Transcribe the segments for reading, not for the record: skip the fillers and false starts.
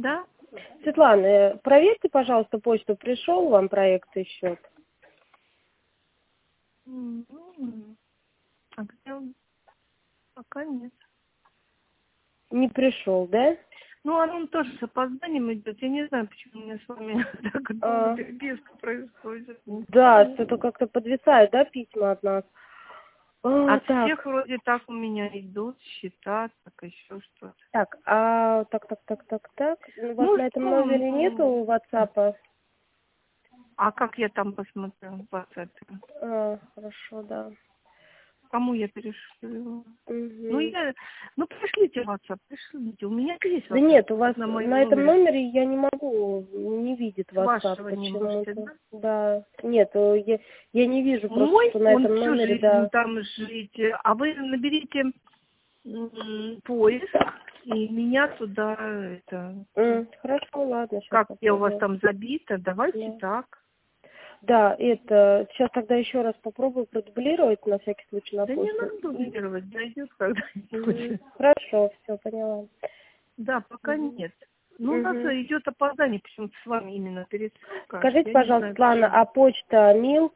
Да? Светлана, проверьте, пожалуйста, почту. Пришел вам проект и счет? А где он? Пока нет. Не пришел, да? Ну, он тоже с опозданием идет. Я не знаю, почему у меня с вами так долго переписка происходит. Да, что-то как-то подвисает, да, письма от нас? От Так. всех вроде так у меня идут счета, так еще что-то. Так, так. У вас Ну, на этом что, номере нету WhatsApp? а как я там посмотрю в WhatsApp? Хорошо, да. Кому я перешлю? Угу. Ну, пришлите WhatsApp, пришлите. У меня есть Да WhatsApp. нет, у вас На моем на этом номере. номере я не могу, не видит С WhatsApp вашего не можете, почему-то. да? Да. Нет, я не вижу просто, Мой, что на он этом всю номере, жизнь да. там жить. А вы наберите поиск, и меня туда, Хорошо, ладно, сейчас как я у вас попробую. там забита, давайте Да. так. Да, сейчас тогда еще раз попробую продублировать на всякий случай на Да не почту. надо дублировать, дойдет когда-нибудь. Хорошо, все, поняла. Да, пока Мгм. нет. Ну, у нас Мгм. идет опоздание, почему-то с вами именно пересылка. Скажите, Я не пожалуйста, знаю Светлана, почему. а почта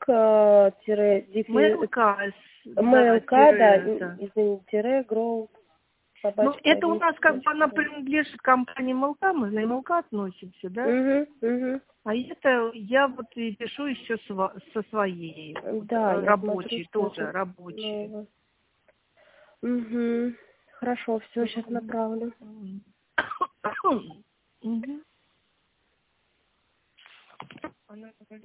МЛК, да, МЛК, да, тире, да. извините, grow, Ну, собачка, это у нас как бы она да. принадлежит компании МЛК, мы за МЛК относимся, да? Угу. А это я вот и пишу еще со своей, вот, Да, я смотрю, рабочей, что тоже это рабочей. новое. Угу. Хорошо, все, сейчас направлю. Мгм. Она